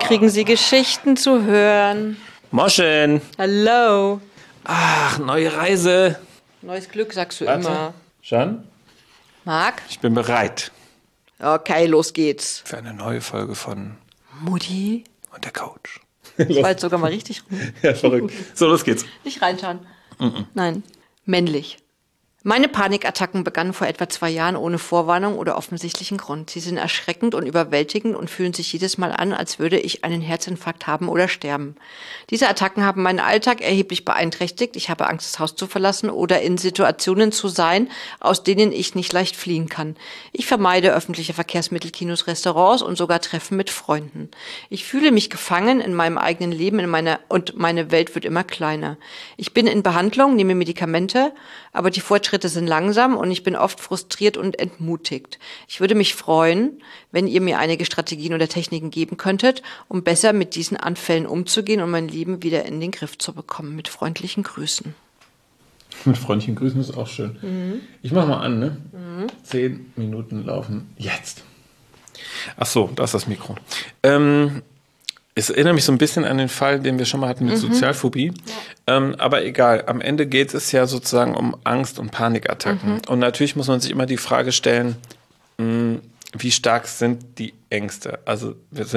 kriegen Sie Geschichten zu hören. Moschen! Hallo. Ach, neue Reise. Neues Glück, sagst du Warte. immer. Schon? Marc? Ich bin bereit Okay, los geht's. für eine neue Folge von Mutti? Und der Coach. Das war jetzt sogar mal richtig rum. Ja, verrückt. So, los geht's. Nicht reinschauen. Nein. Männlich. Meine Panikattacken begannen vor etwa 2 Jahren ohne Vorwarnung oder offensichtlichen Grund. Sie sind erschreckend und überwältigend und fühlen sich jedes Mal an, als würde ich einen Herzinfarkt haben oder sterben. Diese Attacken haben meinen Alltag erheblich beeinträchtigt. Ich habe Angst, das Haus zu verlassen oder in Situationen zu sein, aus denen ich nicht leicht fliehen kann. Ich vermeide öffentliche Verkehrsmittel, Kinos, Restaurants und sogar Treffen mit Freunden. Ich fühle mich gefangen in meinem eigenen Leben und meine Welt wird immer kleiner. Ich bin in Behandlung, nehme Medikamente, aber die Fortschritte sind langsam und ich bin oft frustriert und entmutigt. Ich würde mich freuen, wenn ihr mir einige Strategien oder Techniken geben könntet, um besser mit diesen Anfällen umzugehen und mein Leben wieder in den Griff zu bekommen. Mit freundlichen Grüßen. Mit freundlichen Grüßen ist auch schön. Ich mach mal an, ne? 10 Minuten laufen jetzt. Ach so, da ist das Mikro. Es erinnert mich so ein bisschen an den Fall, den wir schon mal hatten mit Sozialphobie. Ja. Aber egal, am Ende geht es ja sozusagen um Angst- und Panikattacken. Und natürlich muss man sich immer die Frage stellen, wie stark sind die Ängste? Also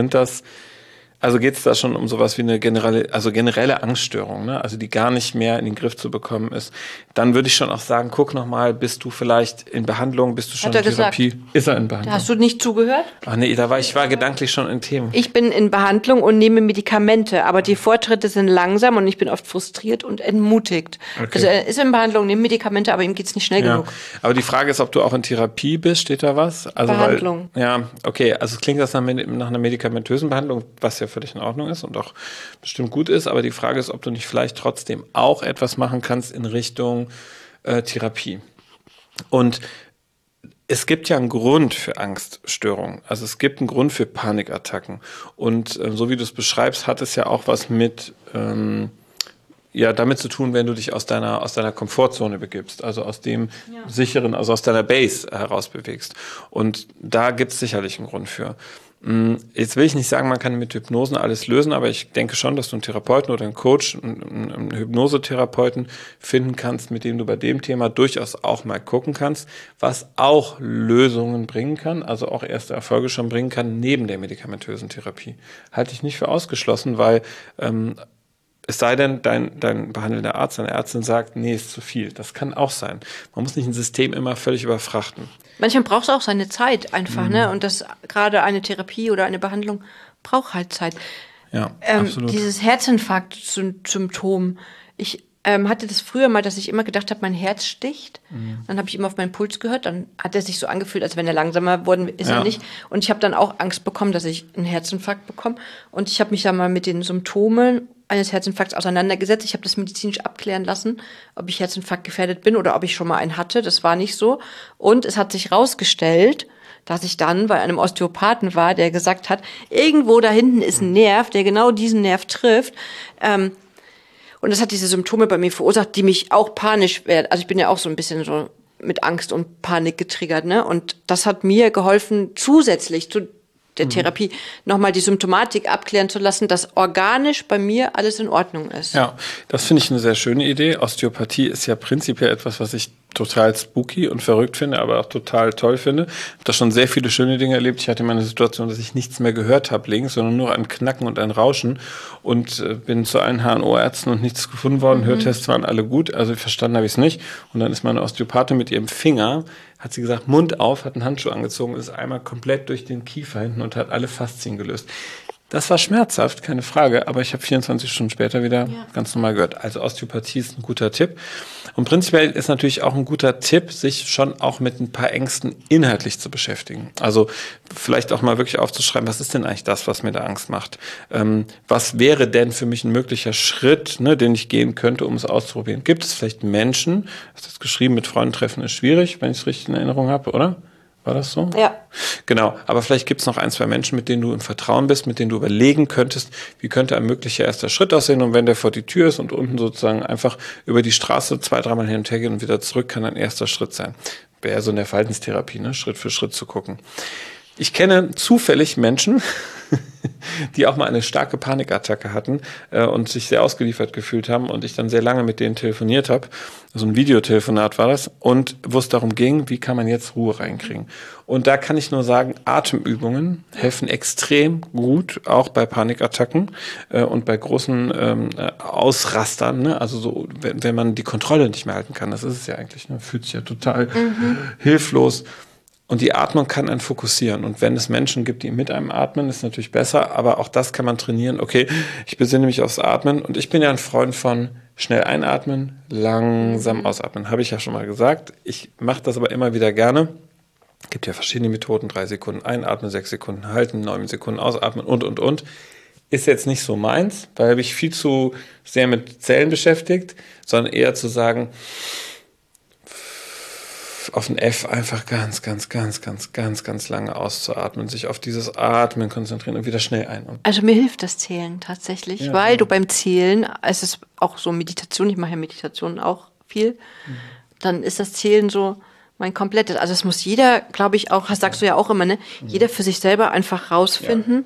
geht es da schon um sowas wie eine generelle Angststörung, ne? Also die gar nicht mehr in den Griff zu bekommen ist. Dann würde ich schon auch sagen, guck nochmal, bist du vielleicht in Behandlung, bist du schon in Therapie? Gesagt. Ist er in Behandlung? Hast du nicht zugehört? Ach nee, ich war gedanklich schon in Themen. Ich bin in Behandlung und nehme Medikamente, aber die Fortschritte sind langsam und ich bin oft frustriert und entmutigt. Okay. Also er ist in Behandlung, nimmt Medikamente, aber ihm geht's nicht schnell genug. Aber die Frage ist, ob du auch in Therapie bist, steht da was? Also Behandlung. Okay, also es klingt das nach einer medikamentösen Behandlung, was ja völlig in Ordnung ist und auch bestimmt gut ist, aber die Frage ist, ob du nicht vielleicht trotzdem auch etwas machen kannst in Richtung Therapie. Und es gibt ja einen Grund für Angststörungen, also es gibt einen Grund für Panikattacken und so wie du es beschreibst, hat es ja auch was mit damit zu tun, wenn du dich aus deiner Komfortzone begibst, also aus dem sicheren, also aus deiner Base heraus bewegst. Und da gibt es sicherlich einen Grund für. Jetzt will ich nicht sagen, man kann mit Hypnosen alles lösen, aber ich denke schon, dass du einen Therapeuten oder einen Coach, einen Hypnosetherapeuten finden kannst, mit dem du bei dem Thema durchaus auch mal gucken kannst, was auch Lösungen bringen kann, also auch erste Erfolge schon bringen kann, neben der medikamentösen Therapie. Halte ich nicht für ausgeschlossen, weil es sei denn, dein behandelnder Arzt, deine Ärztin sagt, nee, ist zu viel. Das kann auch sein. Man muss nicht ein System immer völlig überfrachten. Manchmal braucht es auch seine Zeit einfach, ne? Und das gerade eine Therapie oder eine Behandlung braucht halt Zeit. Ja, absolut. Dieses Herzinfarkt-Symptom, ich hatte das früher mal, dass ich immer gedacht habe, mein Herz sticht. Dann habe ich immer auf meinen Puls gehört, dann hat er sich so angefühlt, als wenn er langsamer geworden ist, er nicht. Und ich habe dann auch Angst bekommen, dass ich einen Herzinfarkt bekomme. Und ich habe mich dann mal mit den Symptomen eines Herzinfarkts auseinandergesetzt. Ich habe das medizinisch abklären lassen, ob ich Herzinfarkt gefährdet bin oder ob ich schon mal einen hatte. Das war nicht so. Und es hat sich rausgestellt, dass ich dann bei einem Osteopathen war, der gesagt hat, irgendwo da hinten ist ein Nerv, der genau diesen Nerv trifft. Und das hat diese Symptome bei mir verursacht, die mich auch panisch werden. Also ich bin ja auch so ein bisschen so mit Angst und Panik getriggert, ne? Und das hat mir geholfen, zusätzlich zu der Therapie nochmal die Symptomatik abklären zu lassen, dass organisch bei mir alles in Ordnung ist. Ja, das finde ich eine sehr schöne Idee. Osteopathie ist ja prinzipiell etwas, was ich total spooky und verrückt finde, aber auch total toll finde. Ich habe da schon sehr viele schöne Dinge erlebt. Ich hatte mal eine Situation, dass ich nichts mehr gehört habe links, sondern nur ein Knacken und ein Rauschen und bin zu allen HNO-Ärzten und nichts gefunden worden. Hörtests waren alle gut, also verstanden habe ich es nicht. Und dann ist meine Osteopathin mit ihrem Finger, hat sie gesagt, Mund auf, hat einen Handschuh angezogen, ist einmal komplett durch den Kiefer hinten und hat alle Faszien gelöst. Das war schmerzhaft, keine Frage, aber ich habe 24 Stunden später wieder ganz normal gehört. Also Osteopathie ist ein guter Tipp. Und prinzipiell ist natürlich auch ein guter Tipp, sich schon auch mit ein paar Ängsten inhaltlich zu beschäftigen. Also vielleicht auch mal wirklich aufzuschreiben, was ist denn eigentlich das, was mir da Angst macht? Was wäre denn für mich ein möglicher Schritt, ne, den ich gehen könnte, um es auszuprobieren? Gibt es vielleicht Menschen, hast du das geschrieben, mit Freunden treffen ist schwierig, wenn ich es richtig in Erinnerung habe, oder? War das so? Ja. Genau, aber vielleicht gibt es noch 1, 2 Menschen, mit denen du im Vertrauen bist, mit denen du überlegen könntest, wie könnte ein möglicher erster Schritt aussehen, und wenn der vor die Tür ist und unten sozusagen einfach über die Straße 2, 3 Mal hin und her gehen und wieder zurück, kann ein erster Schritt sein. Wäre so in der Verhaltenstherapie, ne? Schritt für Schritt zu gucken. Ich kenne zufällig Menschen, die auch mal eine starke Panikattacke hatten und sich sehr ausgeliefert gefühlt haben und ich dann sehr lange mit denen telefoniert habe. So ein Videotelefonat war das und wo es darum ging, wie kann man jetzt Ruhe reinkriegen. Und da kann ich nur sagen, Atemübungen helfen extrem gut, auch bei Panikattacken und bei großen Ausrastern. Ne? Also so, wenn man die Kontrolle nicht mehr halten kann, das ist es ja eigentlich, ne? Fühlt sich ja total hilflos. Und die Atmung kann einen fokussieren. Und wenn es Menschen gibt, die mit einem atmen, ist natürlich besser. Aber auch das kann man trainieren. Okay, ich besinne mich aufs Atmen. Und ich bin ja ein Freund von schnell einatmen, langsam ausatmen. Habe ich ja schon mal gesagt. Ich mache das aber immer wieder gerne. Es gibt ja verschiedene Methoden. 3 Sekunden einatmen, 6 Sekunden halten, 9 Sekunden ausatmen und. Ist jetzt nicht so meins, weil habe ich viel zu sehr mit Zellen beschäftigt, sondern eher zu sagen, auf ein F einfach ganz lange auszuatmen, sich auf dieses Atmen konzentrieren und wieder schnell ein. Also mir hilft das Zählen tatsächlich, weil du beim Zählen, es ist auch so Meditation, ich mache ja Meditation auch viel, dann ist das Zählen so mein komplettes, also es muss jeder, glaube ich auch, sagst du ja auch immer, ne, jeder für sich selber einfach rausfinden.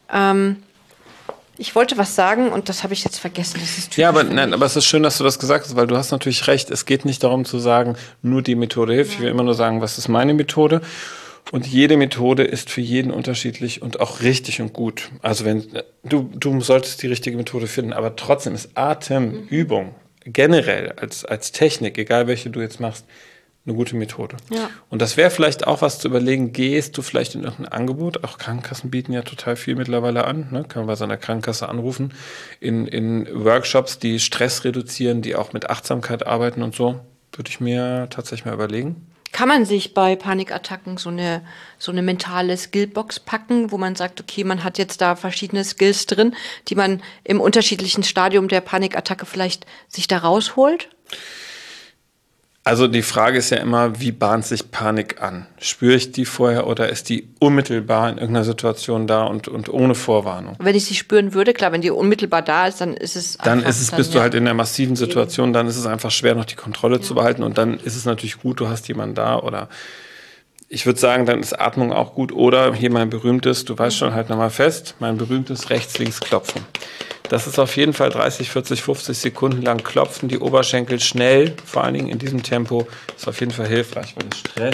Ich wollte was sagen und das habe ich jetzt vergessen. Das ist ja, aber es ist schön, dass du das gesagt hast, weil du hast natürlich recht. Es geht nicht darum zu sagen, nur die Methode hilft. Ich will immer nur sagen, was ist meine Methode? Und jede Methode ist für jeden unterschiedlich und auch richtig und gut. Also wenn du solltest die richtige Methode finden, aber trotzdem ist Atemübung generell als Technik, egal welche du jetzt machst, eine gute Methode. Ja. Und das wäre vielleicht auch was zu überlegen, gehst du vielleicht in irgendein Angebot, auch Krankenkassen bieten ja total viel mittlerweile an, ne? Kann man bei seiner Krankenkasse anrufen, in Workshops, die Stress reduzieren, die auch mit Achtsamkeit arbeiten und so, würde ich mir tatsächlich mal überlegen. Kann man sich bei Panikattacken so eine mentale Skillbox packen, wo man sagt, okay, man hat jetzt da verschiedene Skills drin, die man im unterschiedlichen Stadium der Panikattacke vielleicht sich da rausholt? Also die Frage ist ja immer, wie bahnt sich Panik an? Spüre ich die vorher oder ist die unmittelbar in irgendeiner Situation da und ohne Vorwarnung? Wenn ich sie spüren würde, klar, wenn die unmittelbar da ist, dann ist es einfach... Bist du halt in einer massiven Situation, dann ist es einfach schwer, noch die Kontrolle zu behalten und dann ist es natürlich gut, du hast jemanden da oder... Ich würde sagen, dann ist Atmung auch gut. Oder hier mein berühmtes, du weißt schon, halt nochmal fest, mein berühmtes Rechts-Links-Klopfen. Das ist auf jeden Fall 30, 40, 50 Sekunden lang klopfen, die Oberschenkel schnell, vor allen Dingen in diesem Tempo, ist auf jeden Fall hilfreich, weil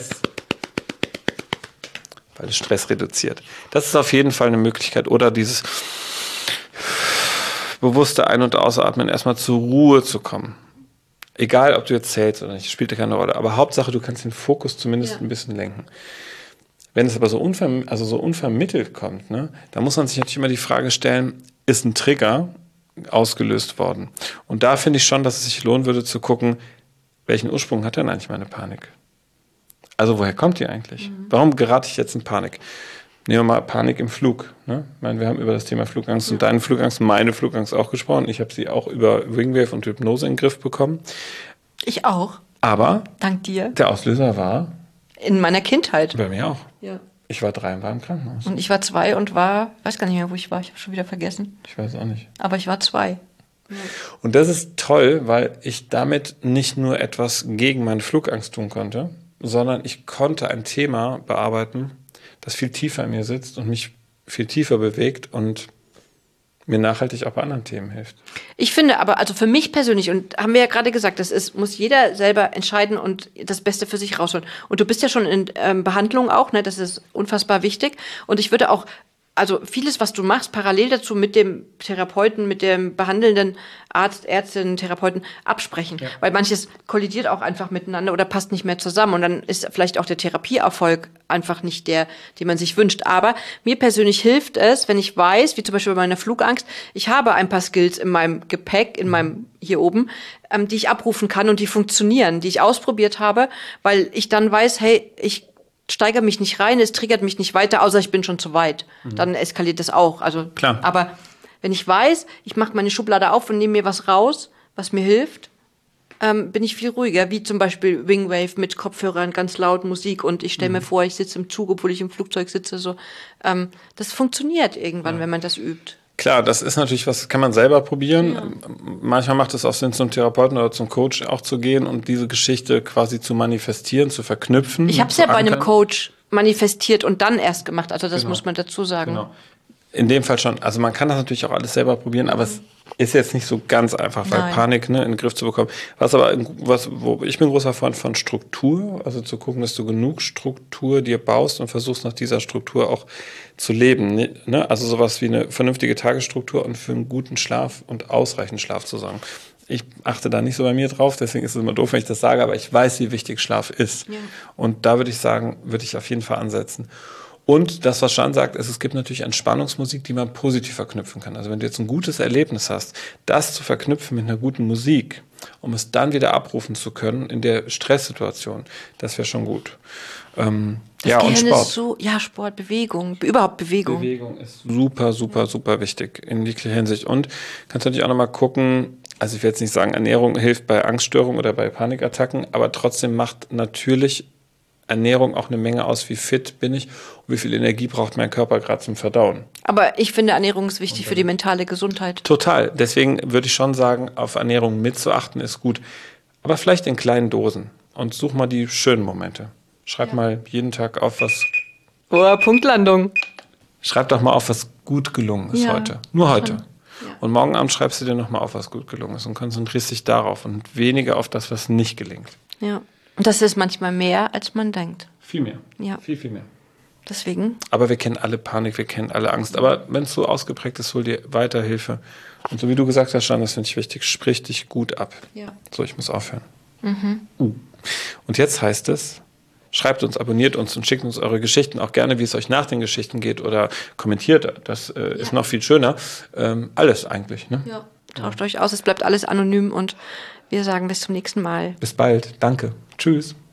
es Stress reduziert. Das ist auf jeden Fall eine Möglichkeit. Oder dieses bewusste Ein- und Ausatmen, erstmal zur Ruhe zu kommen. Egal, ob du jetzt zählst oder nicht, spielt ja keine Rolle. Aber Hauptsache, du kannst den Fokus zumindest ein bisschen lenken. Wenn es aber so unvermittelt kommt, ne, da muss man sich natürlich immer die Frage stellen, ist ein Trigger ausgelöst worden? Und da finde ich schon, dass es sich lohnen würde zu gucken, welchen Ursprung hat denn eigentlich meine Panik? Also woher kommt die eigentlich? Warum gerate ich jetzt in Panik? Nehmen wir mal Panik im Flug. Ne? Ich meine, wir haben über das Thema Flugangst und deine Flugangst, meine Flugangst auch gesprochen. Ich habe sie auch über Wingwave und Hypnose in den Griff bekommen. Ich auch. Aber dank dir. Der Auslöser war? In meiner Kindheit. Bei mir auch. Ja. Ich war 3 und war im Krankenhaus. Und ich war 2 und weiß gar nicht mehr, wo ich war. Ich habe schon wieder vergessen. Ich weiß auch nicht. Aber ich war 2. Ja. Und das ist toll, weil ich damit nicht nur etwas gegen meine Flugangst tun konnte, sondern ich konnte ein Thema bearbeiten, das viel tiefer in mir sitzt und mich viel tiefer bewegt und mir nachhaltig auch bei anderen Themen hilft. Ich finde aber, also für mich persönlich, und haben wir ja gerade gesagt, muss jeder selber entscheiden und das Beste für sich rausholen. Und du bist ja schon in Behandlung auch, ne? Das ist unfassbar wichtig. Und ich würde auch, also vieles, was du machst, parallel dazu mit dem Therapeuten, mit dem behandelnden Arzt, Ärztin, Therapeuten absprechen. Ja. Weil manches kollidiert auch einfach miteinander oder passt nicht mehr zusammen. Und dann ist vielleicht auch der Therapieerfolg einfach nicht der, den man sich wünscht. Aber mir persönlich hilft es, wenn ich weiß, wie zum Beispiel bei meiner Flugangst, ich habe ein paar Skills in meinem Gepäck, in meinem hier oben, die ich abrufen kann und die funktionieren, die ich ausprobiert habe, weil ich dann weiß, hey, ich steigere mich nicht rein, es triggert mich nicht weiter, außer ich bin schon zu weit. Dann eskaliert das auch. Also, klar. Aber wenn ich weiß, ich mache meine Schublade auf und nehme mir was raus, was mir hilft, bin ich viel ruhiger. Wie zum Beispiel Wingwave mit Kopfhörern, ganz laut Musik und ich stelle mir vor, ich sitze im Zug, obwohl ich im Flugzeug sitze. So, das funktioniert irgendwann, wenn man das übt. Klar, das ist natürlich was, kann man selber probieren. Ja. Manchmal macht es auch Sinn, zum Therapeuten oder zum Coach auch zu gehen und diese Geschichte quasi zu manifestieren, zu verknüpfen. Ich habe es ja bei einem Coach manifestiert und dann erst gemacht. Also das muss man dazu sagen. Genau. In dem Fall schon. Also man kann das natürlich auch alles selber probieren, aber es ist jetzt nicht so ganz einfach, weil Panik in den Griff zu bekommen. Wo ich bin ein großer Freund von Struktur, also zu gucken, dass du genug Struktur dir baust und versuchst nach dieser Struktur auch zu leben. Ne? Also sowas wie eine vernünftige Tagesstruktur und für einen guten Schlaf und ausreichend Schlaf zu sorgen. Ich achte da nicht so bei mir drauf, deswegen ist es immer doof, wenn ich das sage, aber ich weiß, wie wichtig Schlaf ist. Ja. Und da würde ich sagen, würde ich auf jeden Fall ansetzen. Und das, was Jeanne sagt, ist, es gibt natürlich Entspannungsmusik, die man positiv verknüpfen kann. Also wenn du jetzt ein gutes Erlebnis hast, das zu verknüpfen mit einer guten Musik, um es dann wieder abrufen zu können in der Stresssituation, das wäre schon gut. Und Sport. Sport, Bewegung, überhaupt Bewegung. Bewegung ist super, super, super wichtig in jeglicher Hinsicht. Und kannst natürlich auch nochmal gucken, also ich will jetzt nicht sagen, Ernährung hilft bei Angststörungen oder bei Panikattacken, aber trotzdem macht natürlich Ernährung auch eine Menge aus, wie fit bin ich und wie viel Energie braucht mein Körper gerade zum Verdauen. Aber ich finde, Ernährung ist wichtig für die mentale Gesundheit. Total. Deswegen würde ich schon sagen, auf Ernährung mitzuachten ist gut. Aber vielleicht in kleinen Dosen. Und such mal die schönen Momente. Schreib mal jeden Tag auf, was... Punktlandung. Schreib doch mal auf, was gut gelungen ist heute. Nur heute. Ja. Und morgen Abend schreibst du dir nochmal auf, was gut gelungen ist und konzentrierst dich darauf und weniger auf das, was nicht gelingt. Ja. Und das ist manchmal mehr, als man denkt. Viel mehr. Ja. Viel, viel mehr. Deswegen. Aber wir kennen alle Panik, wir kennen alle Angst. Aber wenn es so ausgeprägt ist, hol dir weiter Hilfe. Und so wie du gesagt hast, Jeanne, das finde ich wichtig, sprich dich gut ab. Ja. So, ich muss aufhören. Und jetzt heißt es, schreibt uns, abonniert uns und schickt uns eure Geschichten, auch gerne, wie es euch nach den Geschichten geht oder kommentiert. Das ist noch viel schöner. Alles eigentlich. Ne? Ja, tauscht euch aus, es bleibt alles anonym und wir sagen bis zum nächsten Mal. Bis bald. Danke. Tschüss.